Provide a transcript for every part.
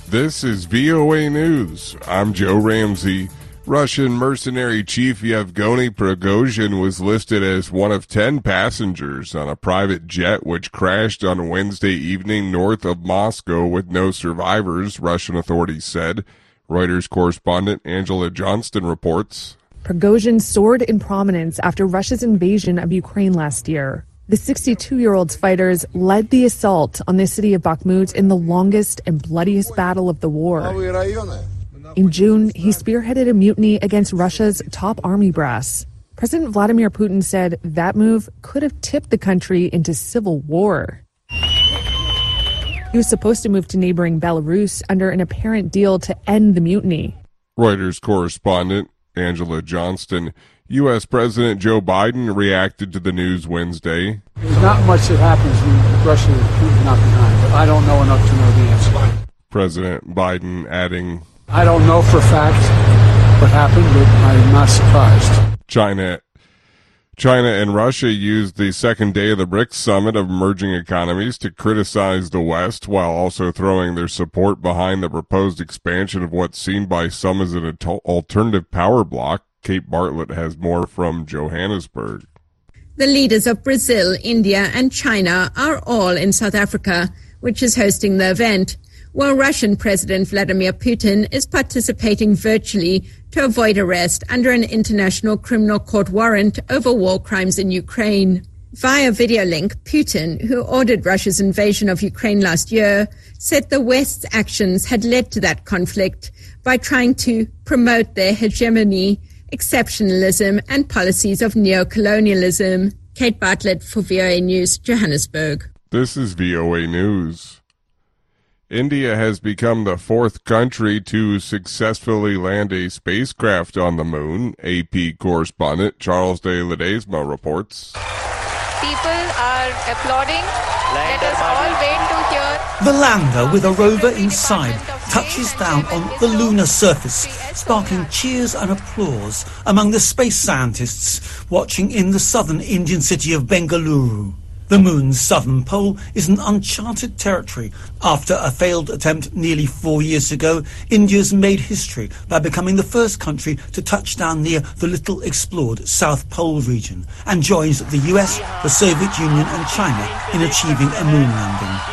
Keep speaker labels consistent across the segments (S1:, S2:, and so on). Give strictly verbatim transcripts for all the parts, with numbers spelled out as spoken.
S1: This is V O A News. I'm Joe Ramsey. Russian mercenary chief Yevgeny Prigozhin was listed as one of ten passengers on a private jet which crashed on Wednesday evening north of Moscow with no survivors, Russian authorities said. Reuters correspondent Angela Johnston reports.
S2: Prigozhin soared in prominence after Russia's invasion of Ukraine last year. The sixty-two-year-old's fighters led the assault on the city of Bakhmut in the longest and bloodiest battle of the war. In June, he spearheaded a mutiny against Russia's top army brass. President Vladimir Putin said that move could have tipped the country into civil war. He was supposed to move to neighboring Belarus under an apparent deal to end the mutiny.
S1: Reuters correspondent Angela Johnston. U S. President Joe Biden reacted to the news Wednesday.
S3: There's not much that happens when Russia is Putin not behind, but I don't know enough to know the answer.
S1: President Biden adding,
S3: I don't know for a fact what happened, but I'm not surprised.
S1: China China and Russia used the second day of the BRICS summit of emerging economies to criticize the West while also throwing their support behind the proposed expansion of what's seen by some as an alternative power bloc. Kate Bartlett has more from Johannesburg.
S4: The leaders of Brazil, India, and China are all in South Africa, which is hosting the event, while Russian President Vladimir Putin is participating virtually to avoid arrest under an international criminal court warrant over war crimes in Ukraine. Via video link, Putin, who ordered Russia's invasion of Ukraine last year, said the West's actions had led to that conflict by trying to promote their hegemony, exceptionalism, and policies of neocolonialism. Kate Bartlett for V O A News, Johannesburg.
S1: This is V O A News. India has become the fourth country to successfully land a spacecraft on the moon. A P correspondent Charles de Ledesma reports.
S5: People are applauding. Let us all wait to hear.
S6: The lander with a rover inside touches down on the lunar surface, sparking cheers and applause among the space scientists watching in the southern Indian city of Bengaluru. The moon's southern pole is an uncharted territory. After a failed attempt nearly four years ago, India's made history by becoming the first country to touch down near the little explored South Pole region and joins the U S, the Soviet Union and China in achieving a moon landing.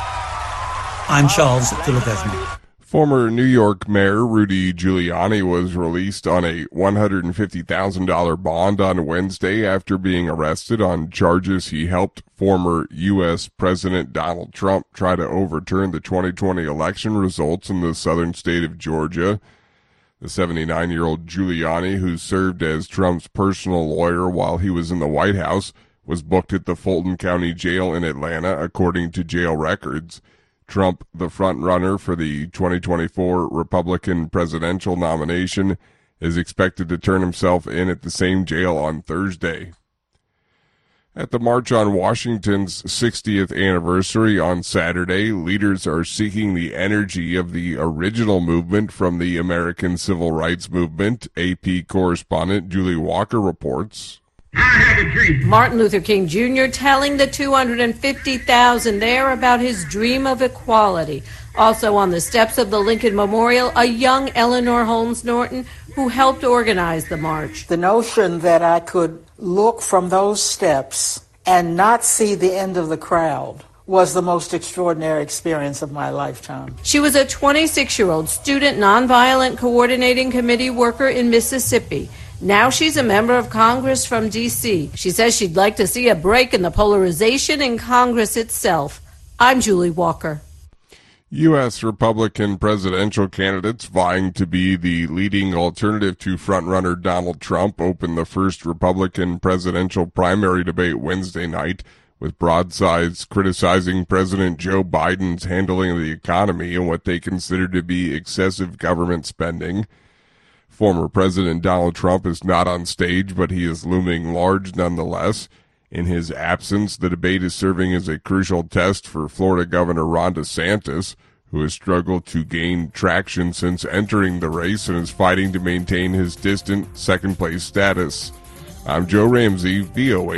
S6: I'm Charles de Ledesma.
S1: Former New York Mayor Rudy Giuliani was released on a one hundred fifty thousand dollars bond on Wednesday after being arrested on charges he helped former U S. President Donald Trump try to overturn the twenty twenty election results in the southern state of Georgia. The seventy-nine-year-old Giuliani, who served as Trump's personal lawyer while he was in the White House, was booked at the Fulton County Jail in Atlanta, according to jail records. Trump, the front-runner for the twenty twenty-four Republican presidential nomination, is expected to turn himself in at the same jail on Thursday. At the March on Washington's sixtieth anniversary on Saturday, leaders are seeking the energy of the original movement from the American Civil Rights Movement. A P correspondent Julie Walker reports.
S7: I have a dream.
S8: Martin Luther King Junior telling the two hundred fifty thousand there about his dream of equality. Also on the steps of the Lincoln Memorial, a young Eleanor Holmes Norton who helped organize the march.
S9: The notion that I could look from those steps and not see the end of the crowd was the most extraordinary experience of my lifetime.
S8: She was a twenty-six-year-old student nonviolent coordinating committee worker in Mississippi. Now she's a member of Congress from D C She says she'd like to see a break in the polarization in Congress itself. I'm Julie Walker.
S1: U S. Republican presidential candidates vying to be the leading alternative to frontrunner Donald Trump opened the first Republican presidential primary debate Wednesday night, with broadsides criticizing President Joe Biden's handling of the economy and what they consider to be excessive government spending. Former President Donald Trump is not on stage, but he is looming large nonetheless. In his absence, the debate is serving as a crucial test for Florida Governor Ron DeSantis, who has struggled to gain traction since entering the race and is fighting to maintain his distant second-place status. I'm Joe Ramsey, V O A